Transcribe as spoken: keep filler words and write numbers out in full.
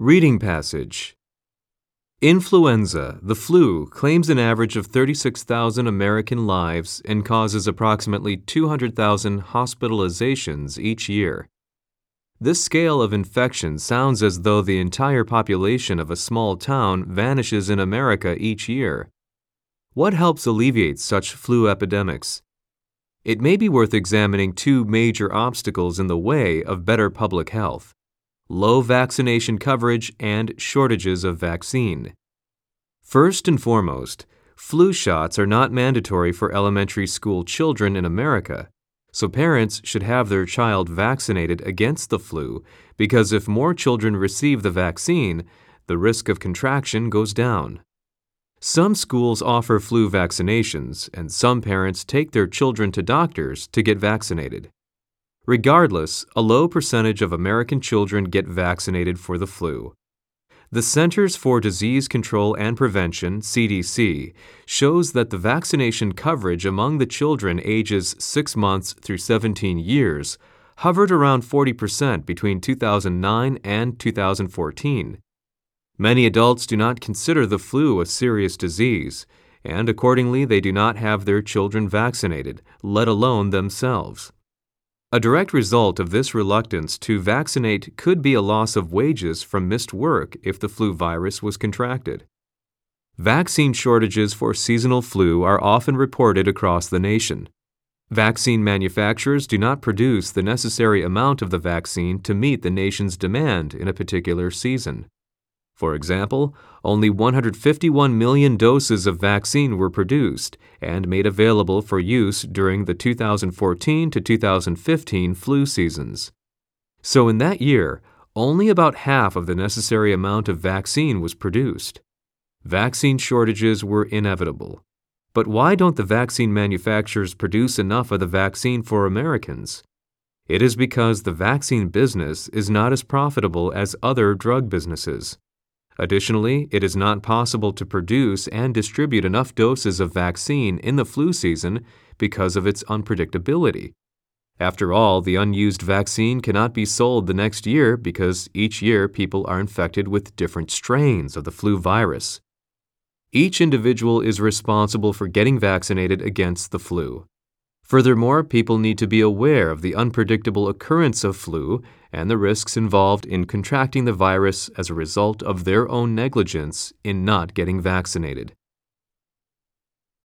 Reading passage. Influenza, the flu, claims an average of thirty-six thousand American lives and causes approximately two hundred thousand hospitalizations each year. This scale of infection sounds as though the entire population of a small town vanishes in America each year. What helps alleviate such flu epidemics? It may be worth examining two major obstacles in the way of better public health: low vaccination coverage and shortages of vaccine. First and foremost, flu shots are not mandatory for elementary school children in America, so parents should have their child vaccinated against the flu because if more children receive the vaccine, the risk of contraction goes down. Some schools offer flu vaccinations, and some parents take their children to doctors to get vaccinated. Regardless, a low percentage of American children get vaccinated for the flu. The Centers for Disease Control and Prevention, C D C, shows that the vaccination coverage among the children ages six months through seventeen years hovered around forty percent between two thousand nine and two thousand fourteen. Many adults do not consider the flu a serious disease, and accordingly they do not have their children vaccinated, let alone themselves. A direct result of this reluctance to vaccinate could be a loss of wages from missed work if the flu virus was contracted. Vaccine shortages for seasonal flu are often reported across the nation. Vaccine manufacturers do not produce the necessary amount of the vaccine to meet the nation's demand in a particular season. For example, only one hundred fifty-one million doses of vaccine were produced and made available for use during the two thousand fourteen to two thousand fifteen flu seasons. So in that year, only about half of the necessary amount of vaccine was produced. Vaccine shortages were inevitable. But why don't the vaccine manufacturers produce enough of the vaccine for Americans? It is because the vaccine business is not as profitable as other drug businesses. Additionally, it is not possible to produce and distribute enough doses of vaccine in the flu season because of its unpredictability. After all, the unused vaccine cannot be sold the next year because each year people are infected with different strains of the flu virus. Each individual is responsible for getting vaccinated against the flu. Furthermore, people need to be aware of the unpredictable occurrence of flu and the risks involved in contracting the virus as a result of their own negligence in not getting vaccinated.